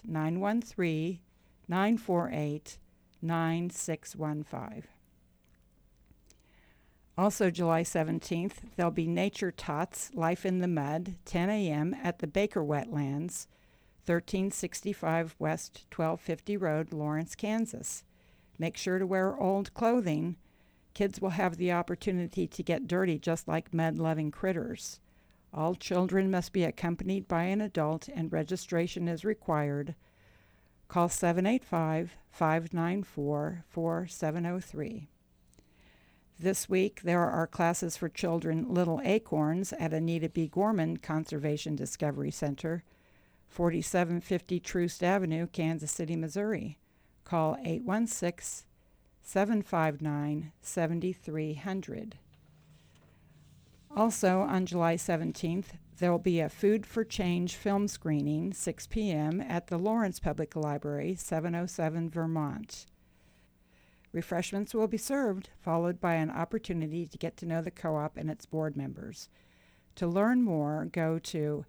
[SPEAKER 2] 913-948-9615. Also July 17th, there'll be Nature Tots, Life in the Mud, 10 a.m. at the Baker Wetlands, 1365 West 1250 Road, Lawrence, Kansas. Make sure to wear old clothing. Kids will have the opportunity to get dirty just like mud-loving critters. All children must be accompanied by an adult and registration is required. Call 785-594-4703. This week, there are classes for children Little Acorns at Anita B. Gorman Conservation Discovery Center, 4750 Troost Avenue, Kansas City, Missouri. Call 816-759-7300. Also, on July 17th, there will be a Food for Change film screening, 6 p.m. at the Lawrence Public Library, 707 Vermont. Refreshments will be served, followed by an opportunity to get to know the co-op and its board members. To learn more, go to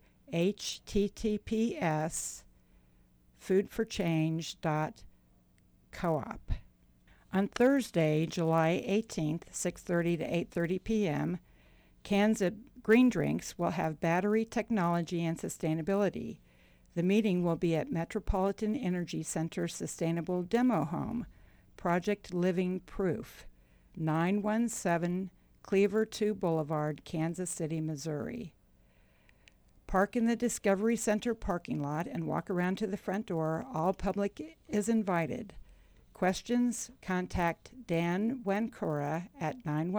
[SPEAKER 2] https://foodforchange.coop. On Thursday, July 18th, 6:30 to 8:30 p.m., Kansas Green Drinks will have battery technology and sustainability. The meeting will be at Metropolitan Energy Center Sustainable Demo Home, Project Living Proof, 917 Cleaver 2 Boulevard, Kansas City, Missouri. Park in the Discovery Center parking lot and walk around to the front door. All public is invited. Questions? Contact Dan Wancora at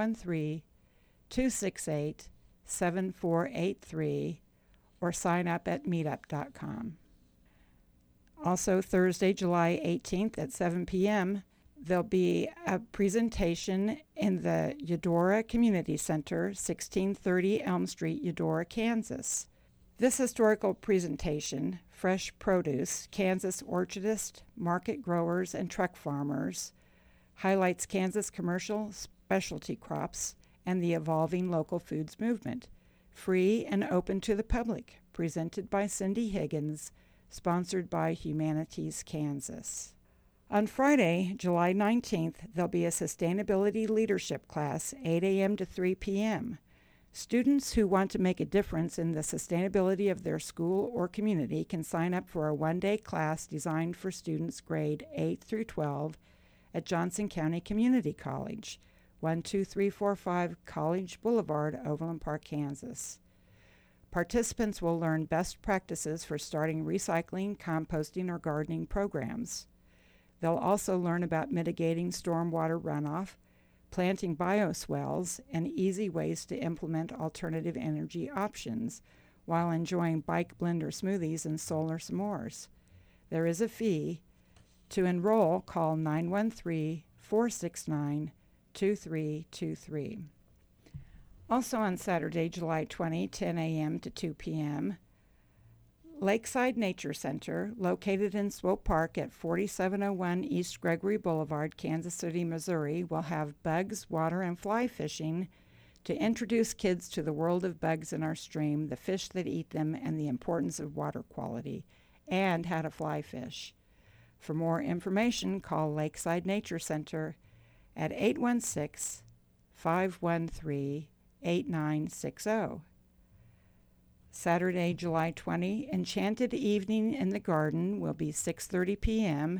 [SPEAKER 2] 913-268-7483 or sign up at meetup.com. Also Thursday, July 18th at 7 p.m., there'll be a presentation in the Eudora Community Center, 1630 Elm Street, Eudora, Kansas. This historical presentation, Fresh Produce, Kansas Orchardist, Market Growers, and Truck Farmers, highlights Kansas commercial specialty crops and the Evolving Local Foods Movement, free and open to the public, presented by Cindy Higgins, sponsored by Humanities Kansas. On Friday, July 19th, there'll be a Sustainability Leadership class, 8 a.m. to 3 p.m. Students who want to make a difference in the sustainability of their school or community can sign up for a one-day class designed for students grade 8 through 12 at Johnson County Community College, 12345 College Boulevard, Overland Park, Kansas. Participants will learn best practices for starting recycling, composting, or gardening programs. They'll also learn about mitigating stormwater runoff, planting bioswales, and easy ways to implement alternative energy options while enjoying bike blender smoothies and solar s'mores. There is a fee. To enroll, call 913-469-2323. Also on Saturday, July 20, 10 a.m. to 2 p.m., Lakeside Nature Center, located in Swope Park at 4701 East Gregory Boulevard, Kansas City, Missouri, will have bugs, water, and fly fishing to introduce kids to the world of bugs in our stream, the fish that eat them, and the importance of water quality, and how to fly fish. For more information, call Lakeside Nature Center at 816-513-8960. Saturday, July 20, Enchanted Evening in the Garden will be 6:30 p.m.,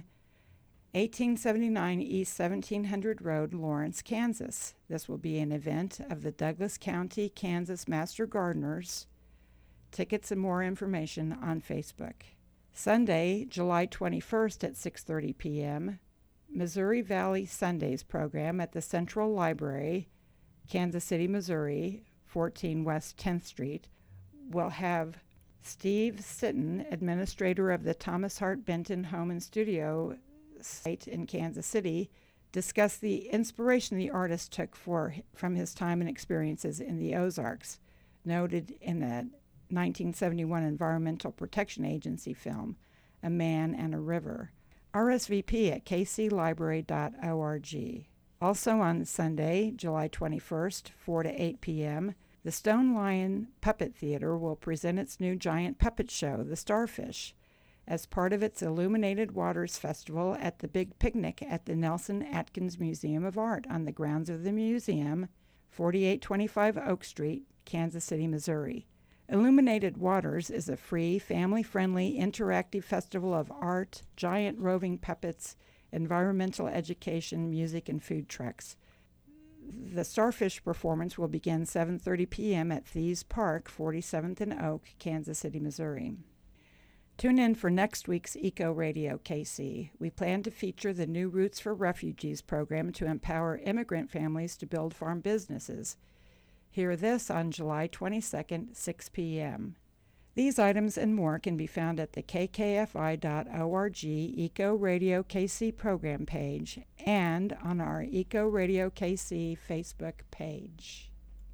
[SPEAKER 2] 1879 East 1700 Road, Lawrence, Kansas. This will be an event of the Douglas County, Kansas Master Gardeners. Tickets and more information on Facebook. Sunday, July 21st at 6:30 p.m., Missouri Valley Sundays program at the Central Library, Kansas City, Missouri, 14 West 10th Street, will have Steve Sitton, administrator of the Thomas Hart Benton Home and Studio site in Kansas City, discuss the inspiration the artist took from his time and experiences in the Ozarks, noted in the 1971 Environmental Protection Agency film, A Man and a River. RSVP at kclibrary.org. Also on Sunday, July 21st, 4 to 8 p.m., the Stone Lion Puppet Theater will present its new giant puppet show, The Starfish, as part of its Illuminated Waters Festival at the Big Picnic at the Nelson Atkins Museum of Art on the grounds of the museum, 4825 Oak Street, Kansas City, Missouri. Illuminated Waters is a free, family-friendly, interactive festival of art, giant roving puppets, environmental education, music, and food trucks. The Starfish performance will begin 7:30 p.m. at Thies Park, 47th and Oak, Kansas City, Missouri. Tune in for next week's Eco Radio KC. We plan to feature the New Roots for Refugees program to empower immigrant families to build farm businesses. Hear this on July 22nd, 6 p.m. These items and more can be found at the kkfi.org Eco Radio KC program page and on our Eco Radio KC Facebook page.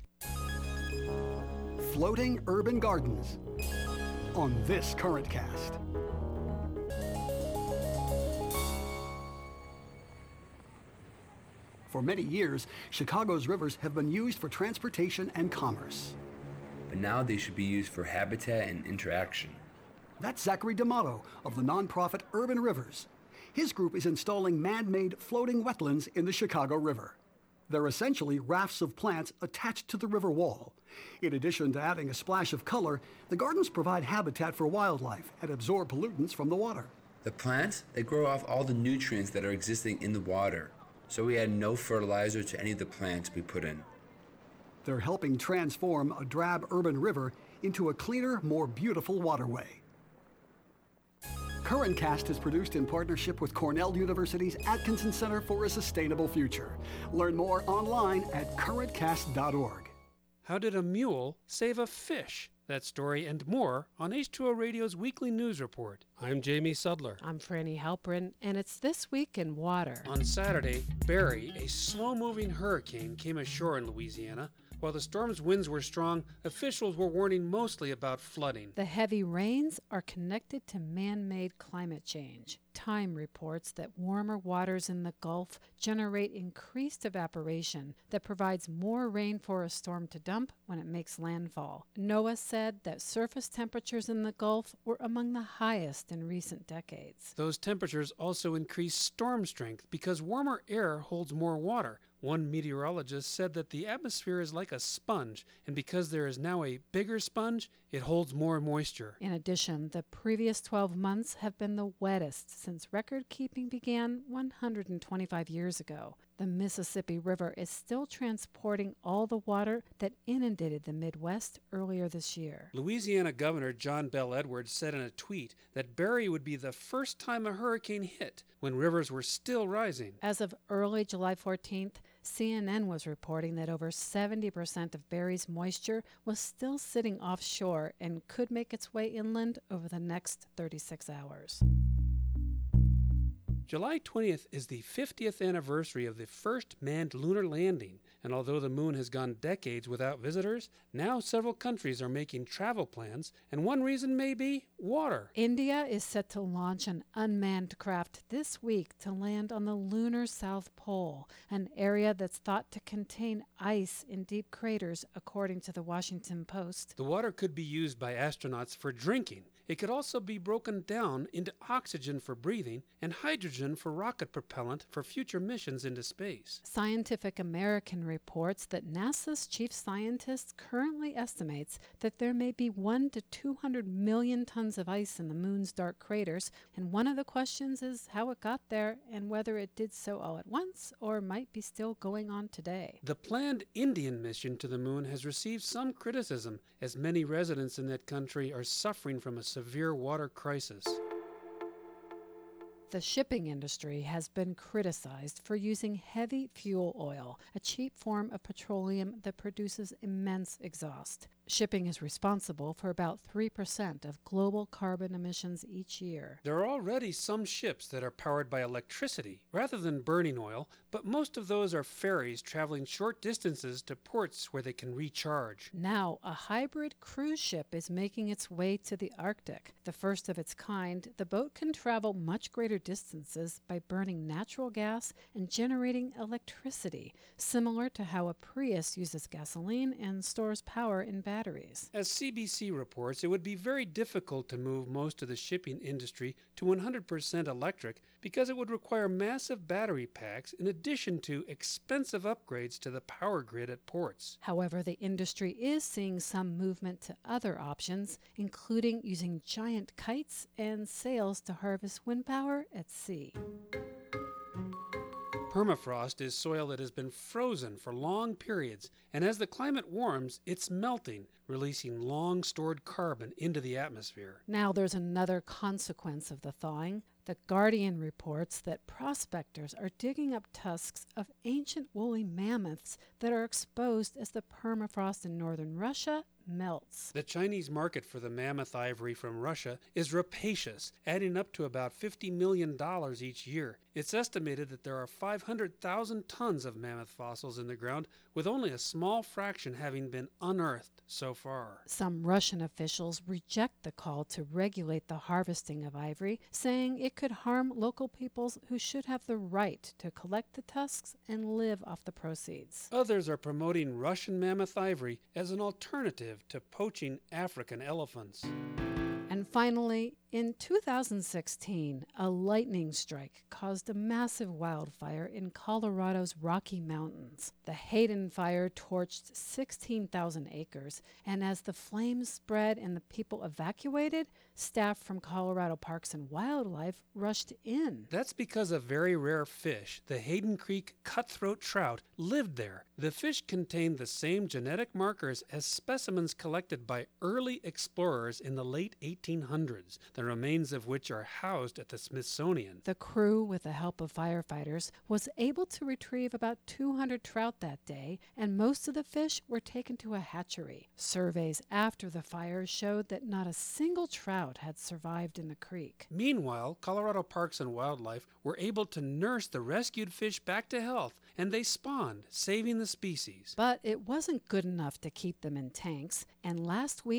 [SPEAKER 10] Floating Urban Gardens on this Current Cast. For many years, Chicago's rivers have been used for transportation and commerce.
[SPEAKER 11] But now they should be used for habitat and interaction.
[SPEAKER 10] That's Zachary D'Amato of the nonprofit Urban Rivers. His group is installing man-made floating wetlands in the Chicago River. They're essentially rafts of plants attached to the river wall. In addition to adding a splash of color, the gardens provide habitat for wildlife and absorb pollutants from the water.
[SPEAKER 11] The plants, they grow off all the nutrients that are existing in the water, so we add no fertilizer to any of the plants we put in.
[SPEAKER 10] They're helping transform a drab urban river into a cleaner, more beautiful waterway. Current Cast is produced in partnership with Cornell University's Atkinson Center for a Sustainable Future. Learn more online at currentcast.org.
[SPEAKER 12] How did a mule save a fish? That story and more on H2O Radio's weekly news report. I'm Jamie Sudler.
[SPEAKER 13] I'm Franny Halperin, and it's This Week in Water.
[SPEAKER 12] On Saturday, Barry, a slow-moving hurricane, came ashore in Louisiana. While the storm's winds were strong, officials were warning mostly about flooding.
[SPEAKER 13] The heavy rains are connected to man-made climate change. Time reports that warmer waters in the Gulf generate increased evaporation that provides more rain for a storm to dump when it makes landfall. NOAA said that surface temperatures in the Gulf were among the highest in recent decades.
[SPEAKER 12] Those temperatures also increase storm strength because warmer air holds more water. One meteorologist said that the atmosphere is like a sponge, and because there is now a bigger sponge, it holds more moisture.
[SPEAKER 13] In addition, the previous 12 months have been the wettest since record keeping began 125 years ago. The Mississippi River is still transporting all the water that inundated the Midwest earlier this year.
[SPEAKER 12] Louisiana Governor John Bel Edwards said in a tweet that Barry would be the first time a hurricane hit when rivers were still rising.
[SPEAKER 13] As of early July 14th, CNN was reporting that over 70% of Barry's moisture was still sitting offshore and could make its way inland over the next 36 hours.
[SPEAKER 12] July 20th is the 50th anniversary of the first manned lunar landing, and although the moon has gone decades without visitors, now several countries are making travel plans, and one reason may be water.
[SPEAKER 13] India is set to launch an unmanned craft this week to land on the lunar South Pole, an area that's thought to contain ice in deep craters, according to the Washington Post.
[SPEAKER 12] The water could be used by astronauts for drinking. It could also be broken down into oxygen for breathing and hydrogen for rocket propellant for future missions into space.
[SPEAKER 13] Scientific American reports that NASA's chief scientist currently estimates that there may be 1 to 200 million tons of ice in the moon's dark craters, and one of the questions is how it got there and whether it did so all at once or might be still going on today.
[SPEAKER 12] The planned Indian mission to the moon has received some criticism, as many residents in that country are suffering from a severe water crisis.
[SPEAKER 13] The shipping industry has been criticized for using heavy fuel oil, a cheap form of petroleum that produces immense exhaust. Shipping is responsible for about 3% of global carbon emissions each year.
[SPEAKER 12] There are already some ships that are powered by electricity rather than burning oil, but most of those are ferries traveling short distances to ports where they can recharge.
[SPEAKER 13] Now, a hybrid cruise ship is making its way to the Arctic. The first of its kind, the boat can travel much greater distances by burning natural gas and generating electricity, similar to how a Prius uses gasoline and stores power in batteries.
[SPEAKER 12] As CBC reports, it would be very difficult to move most of the shipping industry to 100% electric because it would require massive battery packs in addition to expensive upgrades to the power grid at ports.
[SPEAKER 13] However, the industry is seeing some movement to other options, including using giant kites and sails to harvest wind power at sea.
[SPEAKER 12] Permafrost is soil that has been frozen for long periods, and as the climate warms, it's melting, releasing long-stored carbon into the atmosphere.
[SPEAKER 13] Now there's another consequence of the thawing. The Guardian reports that prospectors are digging up tusks of ancient woolly mammoths that are exposed as the permafrost in northern Russia melts.
[SPEAKER 12] The Chinese market for the mammoth ivory from Russia is rapacious, adding up to about $50 million each year. It's estimated that there are 500,000 tons of mammoth fossils in the ground, with only a small fraction having been unearthed so far.
[SPEAKER 13] Some Russian officials reject the call to regulate the harvesting of ivory, saying it could harm local peoples who should have the right to collect the tusks and live off the proceeds.
[SPEAKER 12] Others are promoting Russian mammoth ivory as an alternative to poaching African elephants.
[SPEAKER 13] And finally, in 2016, a lightning strike caused a massive wildfire in Colorado's Rocky Mountains. The Hayden fire torched 16,000 acres, and as the flames spread and the people evacuated, staff from Colorado Parks and Wildlife rushed in.
[SPEAKER 12] That's because a very rare fish, the Hayden Creek cutthroat trout, lived there. The fish contained the same genetic markers as specimens collected by early explorers in the late 1800s. The remains of which are housed at the Smithsonian.
[SPEAKER 13] The crew, with the help of firefighters, was able to retrieve about 200 trout that day, and most of the fish were taken to a hatchery. Surveys after the fire showed that not a single trout had survived in the creek.
[SPEAKER 12] Meanwhile, Colorado Parks and Wildlife were able to nurse the rescued fish back to health, and they spawned, saving the species.
[SPEAKER 13] But it wasn't good enough to keep them in tanks, and last week,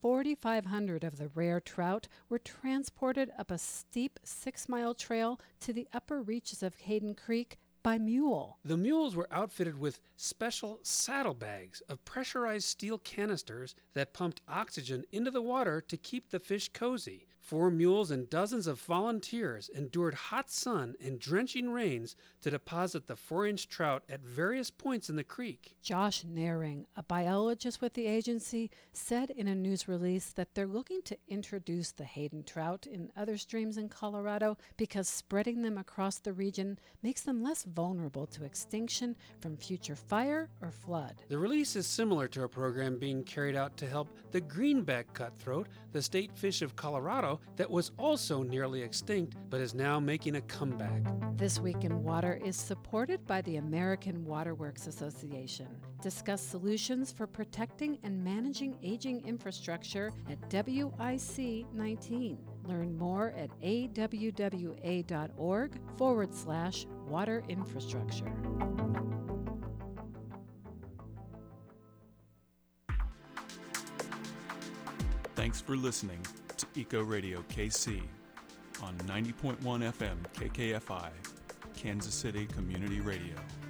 [SPEAKER 13] 4,500 of the rare trout were transported up a steep 6-mile trail to the upper reaches of Hayden Creek by mule.
[SPEAKER 12] The mules were outfitted with special saddlebags of pressurized steel canisters that pumped oxygen into the water to keep the fish cozy. 4 mules and dozens of volunteers endured hot sun and drenching rains to deposit the 4-inch trout at various points in the creek.
[SPEAKER 13] Josh Naring, a biologist with the agency, said in a news release that they're looking to introduce the Hayden trout in other streams in Colorado because spreading them across the region makes them less vulnerable to extinction from future fire or flood.
[SPEAKER 12] The release is similar to a program being carried out to help the greenback cutthroat, the state fish of Colorado, that was also nearly extinct but is now making a comeback.
[SPEAKER 13] This Week in Water is supported by the American Waterworks Association. Discuss solutions for protecting and managing aging infrastructure at WIC 19. Learn more at awwa.org/water infrastructure.
[SPEAKER 1] Thanks for listening to Eco Radio KC on 90.1 FM KKFI, Kansas City Community Radio.